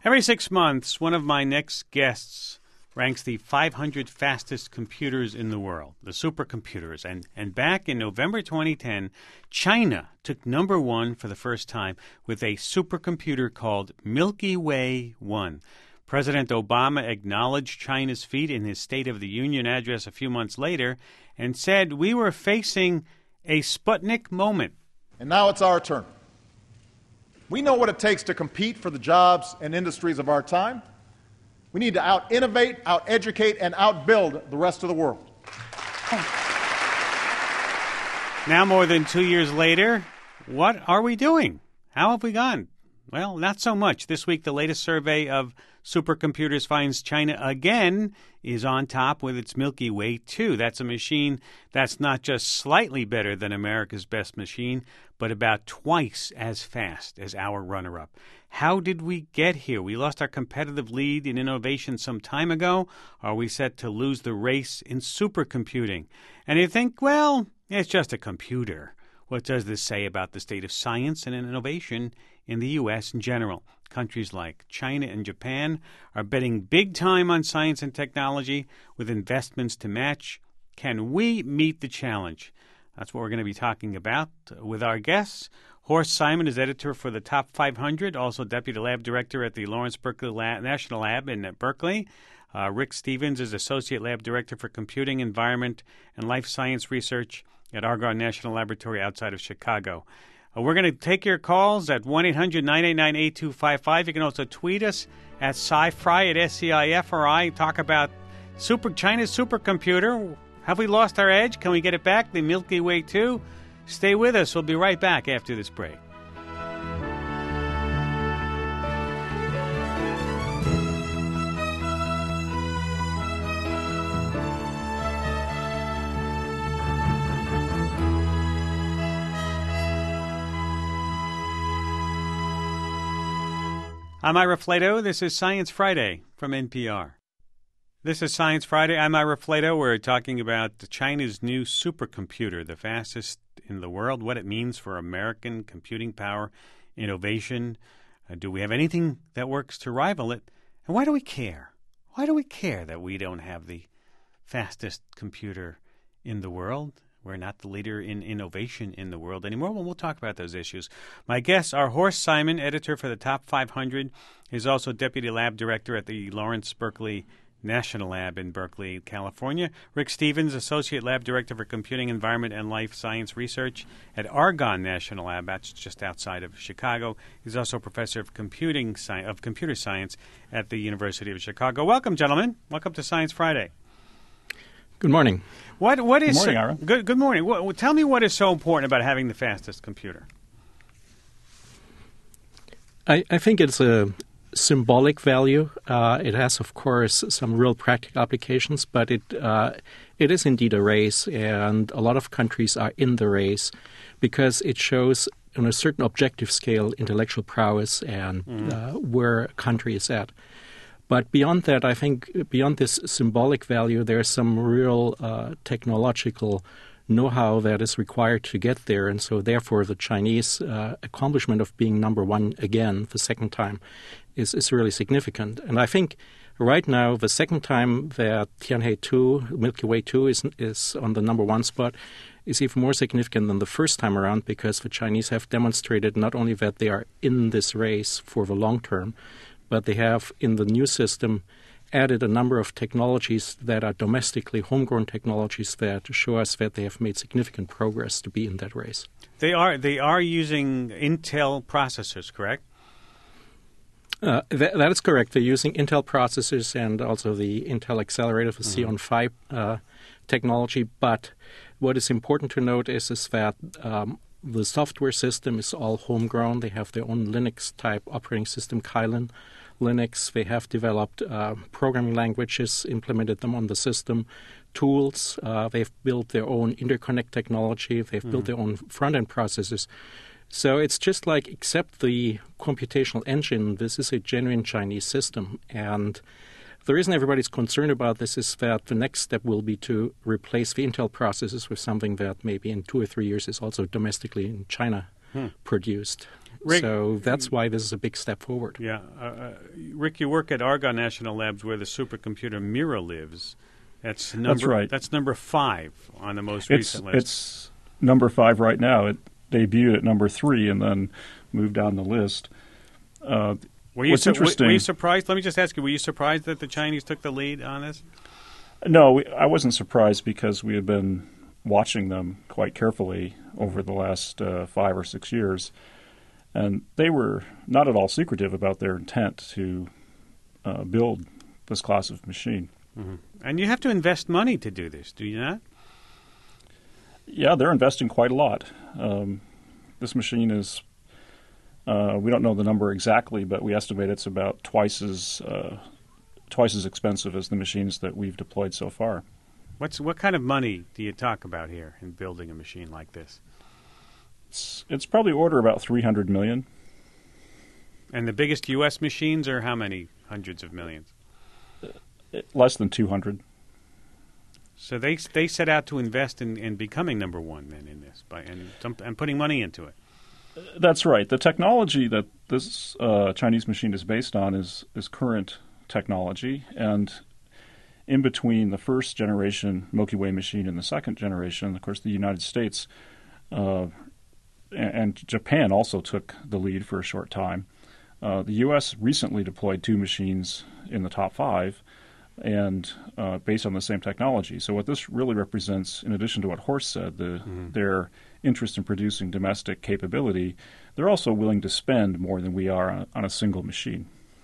Every 6 months, one of my next guests ranks the 500 fastest computers in the world, the supercomputers. And back in November 2010, China took number one for the first time with a supercomputer called Milky Way 1. President Obama acknowledged China's feat in his State of the Union address a few months later and said we were facing a Sputnik moment. And now it's our turn. We know what it takes to compete for the jobs and industries of our time. We need to out-innovate, out-educate, and out-build the rest of the world. Now, more than 2 years later, what are we doing? How have we gone? Well, not so much. This week, the latest survey of supercomputers finds China again is on top with its Milky Way 2. That's a machine that's not just slightly better than America's best machine, but about twice as fast as our runner-up. How did we get here? We lost our competitive lead in innovation some time ago. Are we set to lose the race in supercomputing? And you think, well, it's just a computer. What does this say about the state of science and innovation in the U.S. in general? Countries like China and Japan are betting big time on science and technology with investments to match. Can we meet the challenge? That's what we're going to be talking about with our guests. Horst Simon is editor for the Top 500, also deputy lab director at the Lawrence Berkeley National Lab in Berkeley. Rick Stevens is associate lab director for computing, environment, and life science research at Argonne National Laboratory outside of Chicago. We're going to take your calls at 1-800-989-8255. You can also tweet us at SciFri, at SCIFRI. Talk about China's supercomputer. Have we lost our edge? Can we get it back? The Milky Way 2? Stay with us. We'll be right back after this break. I'm Ira Flato. This is Science Friday from NPR. This is Science Friday. I'm Ira Flato. We're talking about China's new supercomputer, the fastest in the world, what it means for American computing power, innovation. Do we have anything that works to rival it? And why do we care? Why do we care that we don't have the fastest computer in the world? We're not the leader in innovation in the world anymore. Well, we'll talk about those issues. My guests are Horst Simon, editor for the Top 500. He's also deputy lab director at the Lawrence Berkeley National Lab in Berkeley, California. Rick Stevens, associate lab director for computing, environment, and life science research at Argonne National Lab. That's just outside of Chicago. He's also a professor of computer science at the University of Chicago. Welcome, gentlemen. Welcome to Science Friday. Good morning. What is good morning, Ira. Good morning. Tell me what is so important about having the fastest computer. I think it's a symbolic value. It has, of course, some real practical applications, but it is indeed a race, and a lot of countries are in the race because it shows on a certain objective scale intellectual prowess and where a country is at. But beyond that, I think beyond this symbolic value, there's some real technological know-how that is required to get there. And so therefore, the Chinese accomplishment of being number one again the second time is really significant. And I think right now, the second time that Tianhe 2, Milky Way 2, is on the number one spot is even more significant than the first time around because the Chinese have demonstrated not only that they are in this race for the long term, but they have, in the new system, added a number of technologies that are domestically homegrown technologies that show us that they have made significant progress to be in that race. They are using Intel processors, correct? That is correct. They're using Intel processors and also the Intel accelerator, the Xeon Phi technology. But what is important to note is that the software system is all homegrown. They have their own Linux-type operating system, Kylin Linux. They have developed programming languages, implemented them on the system, tools. They've built their own interconnect technology. They've built their own front-end processors. So it's just like, except the computational engine, this is a genuine Chinese system. And the reason everybody's concerned about this is that the next step will be to replace the Intel processors with something that maybe in 2 or 3 years is also domestically in China produced. Rick, so that's why this is a big step forward. Yeah. Rick, you work at Argonne National Labs where the supercomputer Mira lives. That's right. That's number 5 on the most recent list. It's number 5 right now. It debuted at number 3 and then moved down the list. What's interesting? Were you surprised? Let me just ask you, were you surprised that the Chinese took the lead on this? No, I wasn't surprised because we had been watching them quite carefully over the last 5 or 6 years. And they were not at all secretive about their intent to build this class of machine. Mm-hmm. And you have to invest money to do this, do you not? Yeah, they're investing quite a lot. This machine is, we don't know the number exactly, but we estimate it's about twice as expensive as the machines that we've deployed so far. What kind of money do you talk about here in building a machine like this? It's probably order about $300 million. And the biggest U.S. machines are how many hundreds of millions? Less than 200. So they set out to invest in becoming number 1 then in this and putting money into it. That's right. The technology that this Chinese machine is based on is current technology, and in between the first generation Milky Way machine and the second generation, of course, the United States and Japan also took the lead for a short time. The U.S. recently deployed 2 machines in the top 5, and based on the same technology. So what this really represents, in addition to what Horst said, their interest in producing domestic capability, they're also willing to spend more than we are on a single machine.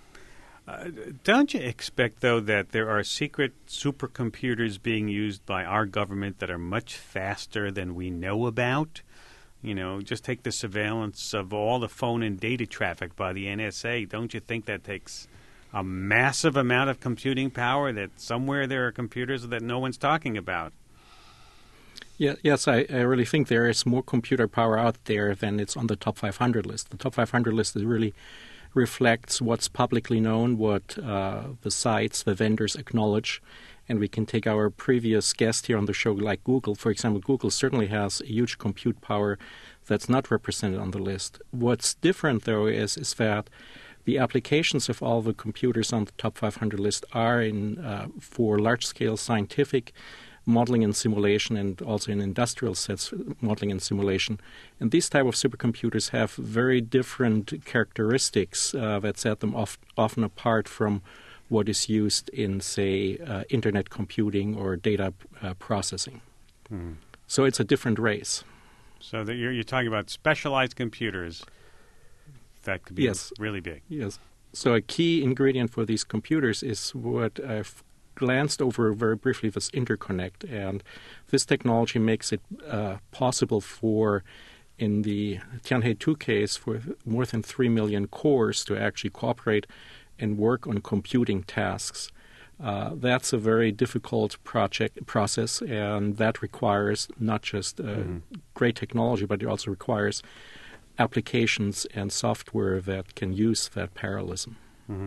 Don't you expect, though, that there are secret supercomputers being used by our government that are much faster than we know about? You know, just take the surveillance of all the phone and data traffic by the NSA. Don't you think that takes a massive amount of computing power, that somewhere there are computers that no one's talking about? Yeah, yes, I really think there is more computer power out there than it's on the top 500 list. The top 500 list really reflects what's publicly known, what the sites, the vendors acknowledge. And we can take our previous guest here on the show, like Google. For example, Google certainly has a huge compute power that's not represented on the list. What's different, though, is that the applications of all the computers on the top 500 list are for large-scale scientific modeling and simulation, and also in industrial sets modeling and simulation. And these type of supercomputers have very different characteristics that set them often apart from what is used in, say, internet computing or data processing. So it's a different race. So that you're talking about specialized computers that could be really big. Yes. So a key ingredient for these computers is what I've glanced over very briefly, this interconnect. And this technology makes it possible for, in the Tianhe 2 case, for more than 3 million cores to actually cooperate and work on computing tasks. That's a very difficult process, and that requires not just great technology, but it also requires applications and software that can use that parallelism.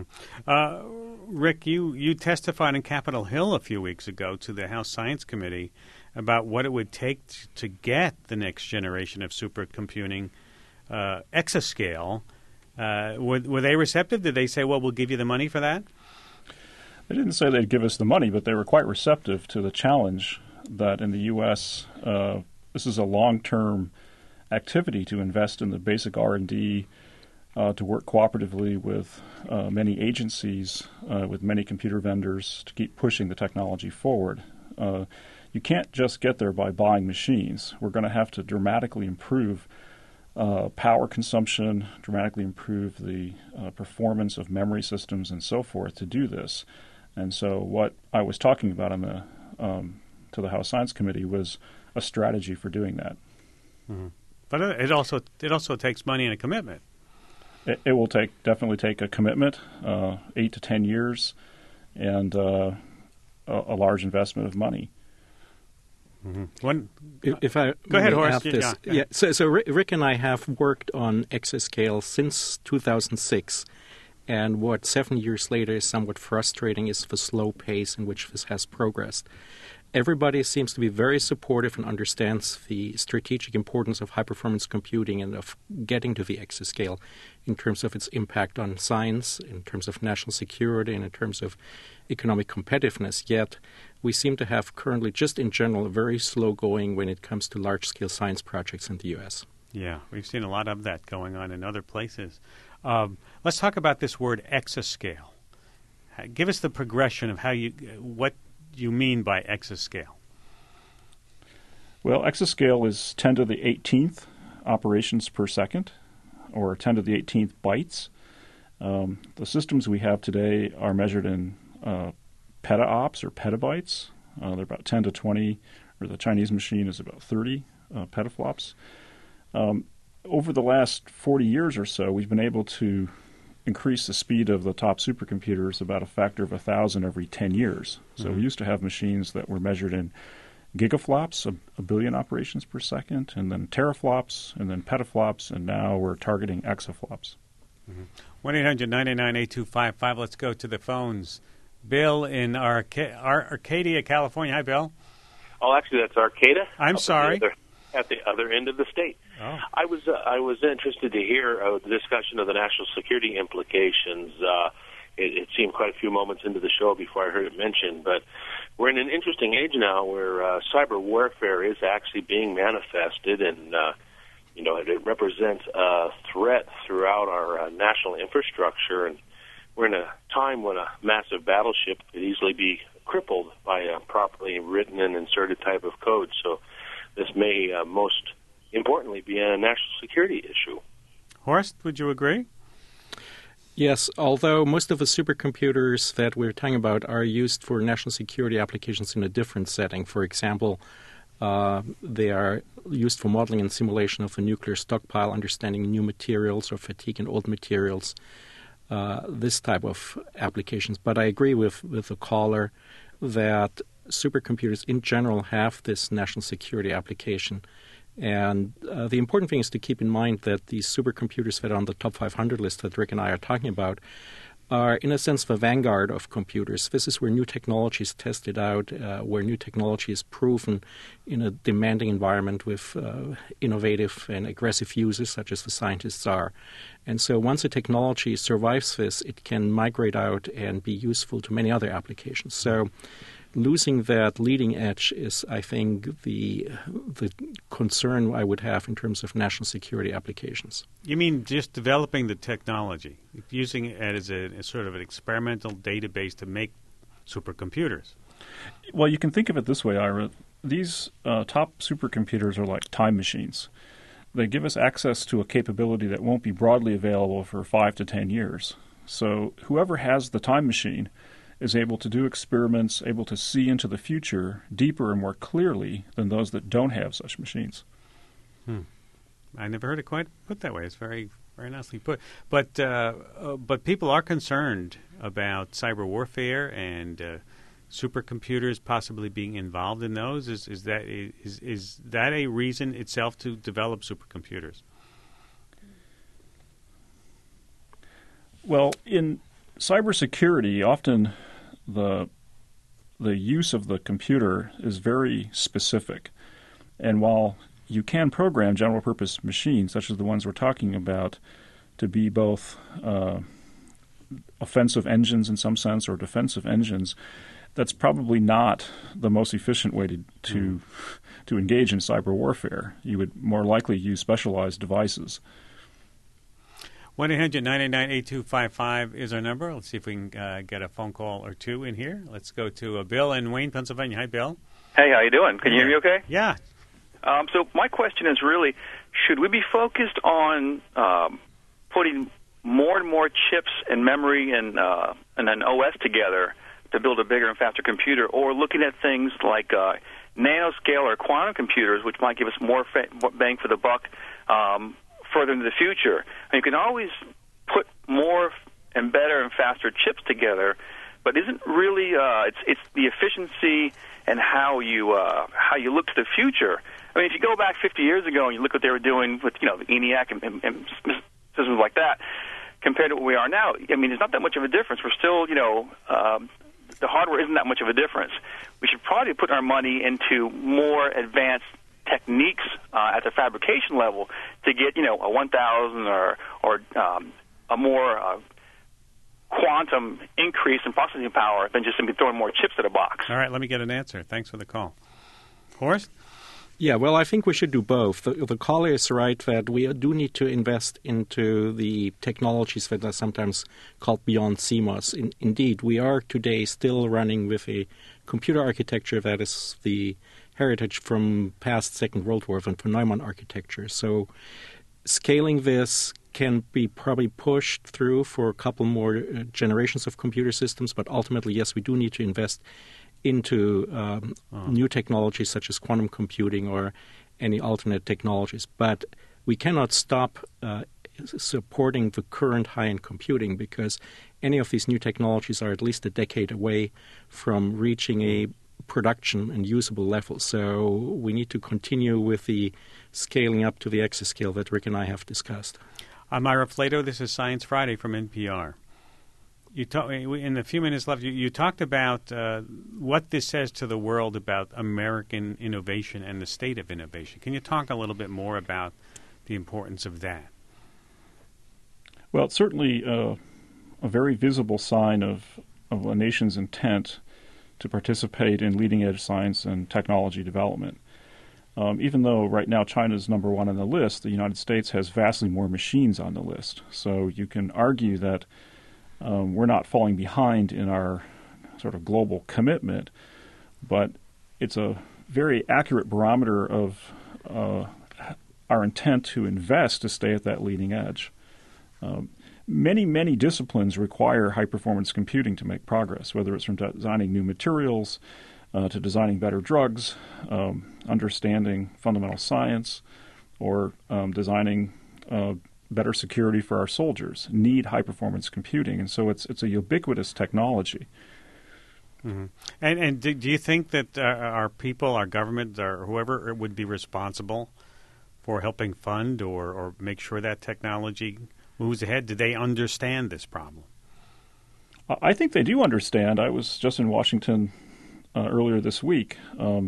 Rick, you testified in Capitol Hill a few weeks ago to the House Science Committee about what it would take to get the next generation of supercomputing exascale. Were they receptive? Did they say, well, we'll give you the money for that? They didn't say they'd give us the money, but they were quite receptive to the challenge that in the U.S. This is a long-term activity to invest in the basic R&D, to work cooperatively with many agencies, with many computer vendors to keep pushing the technology forward. You can't just get there by buying machines. We're going to have to dramatically improve power consumption, dramatically improve the performance of memory systems and so forth to do this. And so what I was talking about on the to the House Science Committee was a strategy for doing that. But it also takes money and a commitment. It will definitely take a commitment, 8 to 10 years, and a large investment of money. If I go ahead, Horst. So Rick and I have worked on exascale since 2006, and what 7 years later is somewhat frustrating is the slow pace in which this has progressed. everybody seems to be very supportive and understands the strategic importance of high-performance computing and of getting to the exascale in terms of its impact on science, in terms of national security, and in terms of economic competitiveness. Yet we seem to have currently, just in general, a very slow going when it comes to large-scale science projects in the U.S. Yeah, we've seen a lot of that going on in other places. Let's talk about this word exascale. Give us the progression of what you mean by exascale. Well, exascale is 10 to the 18th operations per second, or 10 to the 18th bytes. The systems we have today are measured in petaops or petabytes. They're about 10 to 20, or the Chinese machine is about 30 petaflops. Over the last 40 years or so, we've been able to increase the speed of the top supercomputers about a factor of 1,000 every 10 years. So we used to have machines that were measured in gigaflops, a billion operations per second, and then teraflops, and then petaflops, and now we're targeting exaflops. 1-800-999-8255. Let's go to the phones. Bill in Arcadia, California. Hi, Bill. Oh, actually, that's Arcata. I'm sorry. At the other end of the state. Oh. I was interested to hear the discussion of the national security implications. It seemed quite a few moments into the show before I heard it mentioned, but we're in an interesting age now where cyber warfare is actually being manifested, and it represents a threat throughout our national infrastructure. And we're in a time when a massive battleship could easily be crippled by a properly written and inserted type of code. So this may most importantly be a national security issue. Horst, would you agree? Yes, although most of the supercomputers that we're talking about are used for national security applications in a different setting. For example, they are used for modeling and simulation of a nuclear stockpile, understanding new materials or fatigue in old materials, this type of applications. But I agree with the caller that supercomputers in general have this national security application. And the important thing is to keep in mind that these supercomputers that are on the top 500 list that Rick and I are talking about are, in a sense, the vanguard of computers. This is where new technology is tested out, where new technology is proven in a demanding environment with innovative and aggressive users, such as the scientists are. And so once a technology survives this, it can migrate out and be useful to many other applications. So losing that leading edge is, I think, the concern I would have in terms of national security applications. You mean just developing the technology, using it as a sort of an experimental database to make supercomputers? Well, you can think of it this way, Ira. These top supercomputers are like time machines. They give us access to a capability that won't be broadly available for 5 to 10 years. So whoever has the time machine is able to do experiments, able to see into the future deeper and more clearly than those that don't have such machines. I never heard it quite put that way. It's very, very nicely put. But people are concerned about cyber warfare and supercomputers possibly being involved in those. Is that a reason itself to develop supercomputers? Well, in cybersecurity, often the use of the computer is very specific. And while you can program general-purpose machines, such as the ones we're talking about, to be both offensive engines in some sense or defensive engines, that's probably not the most efficient way to engage in cyber warfare. You would more likely use specialized devices. 1-800-999-8255 is our number. Let's see if we can get a phone call or two in here. Let's go to Bill in Wayne, Pennsylvania. Hi, Bill. Hey, how you doing? Can you hear me okay? Yeah. So my question is really, should we be focused on putting more and more chips and memory and an OS together to build a bigger and faster computer, or looking at things like nanoscale or quantum computers, which might give us more bang for the buck further into the future? And you can always put more and better and faster chips together, but isn't really it's the efficiency and how you look to the future. I mean, if you go back 50 years ago and you look what they were doing with the ENIAC and systems like that, compared to what we are now, I mean, there's not that much of a difference. We're still the hardware isn't that much of a difference. We should probably put our money into more advanced techniques at the fabrication level to get, a 1,000 or a more quantum increase in processing power than just simply throwing more chips at a box. All right, let me get an answer. Thanks for the call. Horst? Yeah, well, I think we should do both. The caller is right that we do need to invest into the technologies that are sometimes called beyond CMOS. Indeed, we are today still running with a computer architecture that is the heritage from past Second World War, from Neumann architecture. So scaling this can be probably pushed through for a couple more generations of computer systems, but ultimately, yes, we do need to invest into new technologies such as quantum computing or any alternate technologies. But we cannot stop supporting the current high-end computing because any of these new technologies are at least a decade away from reaching a production and usable level. So we need to continue with the scaling up to the exascale that Rick and I have discussed. I'm Ira Flato. This is Science Friday from NPR. In the few minutes left, you talked about what this says to the world about American innovation and the state of innovation. Can you talk a little bit more about the importance of that? Well, it's certainly a very visible sign of a nation's intent to participate in leading-edge science and technology development. Even though right now China is number one on the list, the United States has vastly more machines on the list. So you can argue that we're not falling behind in our sort of global commitment, but it's a very accurate barometer of our intent to invest to stay at that leading edge. Many disciplines require high-performance computing to make progress, whether it's from designing new materials to designing better drugs, understanding fundamental science, or designing better security for our soldiers, need high-performance computing. And so it's a ubiquitous technology. Mm-hmm. And do you think that our people, our government, or whoever would be responsible for helping fund or make sure that technology moves ahead? Do they understand this problem? I think they do understand. I was just in Washington earlier this week,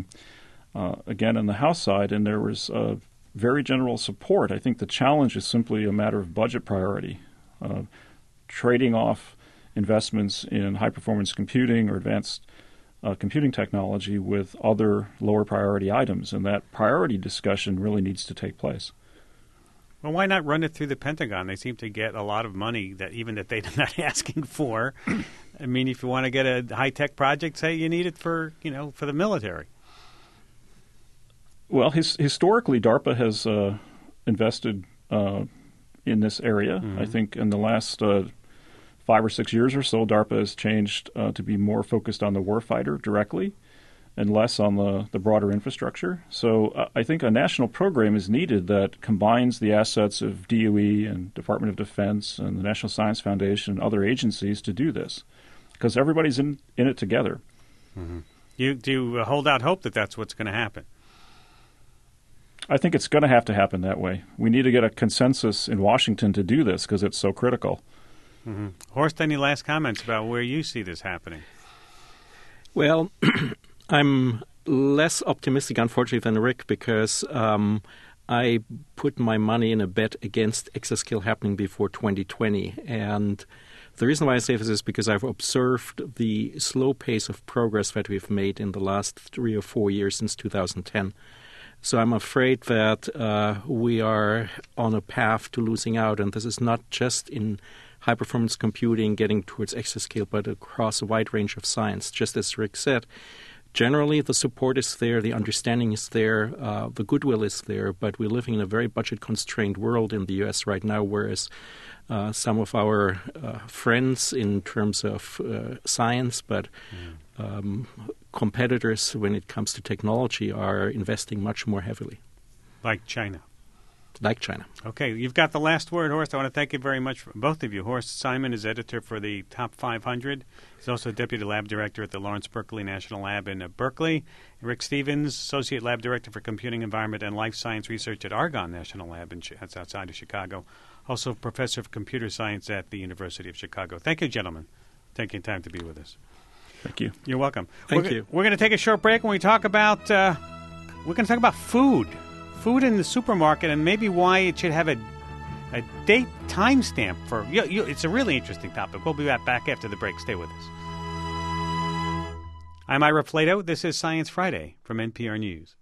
again on the House side, and there was very general support. I think the challenge is simply a matter of budget priority, trading off investments in high-performance computing or advanced computing technology with other lower priority items, and that priority discussion really needs to take place. Well, why not run it through the Pentagon? They seem to get a lot of money that they're not asking for. I mean, if you want to get a high-tech project, say you need it for the military. Well, historically, DARPA has invested in this area. Mm-hmm. I think in the last 5 or 6 years or so, DARPA has changed to be more focused on the warfighter directly and less on the broader infrastructure. So I think a national program is needed that combines the assets of DOE and Department of Defense and the National Science Foundation and other agencies to do this, because everybody's in it together. Mm-hmm. Do you hold out hope that that's what's going to happen? I think it's going to have to happen that way. We need to get a consensus in Washington to do this because it's so critical. Mm-hmm. Horst, any last comments about where you see this happening? Well, I'm less optimistic, unfortunately, than Rick because I put my money in a bet against exascale happening before 2020. And the reason why I say this is because I've observed the slow pace of progress that we've made in the last 3 or 4 years since 2010. So I'm afraid that we are on a path to losing out. And this is not just in high-performance computing getting towards exascale, but across a wide range of science. Just as Rick said, generally the support is there, the understanding is there, the goodwill is there, but we're living in a very budget-constrained world in the U.S. right now, whereas some of our friends in terms of science, but competitors when it comes to technology are investing much more heavily. Like China. Like China. Okay, you've got the last word, Horst. I want to thank you very much, both of you. Horst Simon is editor for the Top 500. He's also deputy lab director at the Lawrence Berkeley National Lab in Berkeley. Rick Stevens, associate lab director for computing environment and life science research at Argonne National Lab, that's outside of Chicago. Also professor of computer science at the University of Chicago. Thank you, gentlemen, taking time to be with us. Thank you. You're welcome. Thank you. We're going to take a short break. When we talk about food in the supermarket, and maybe why it should have a date timestamp for. It's a really interesting topic. We'll be back after the break. Stay with us. I'm Ira Flato. This is Science Friday from NPR News.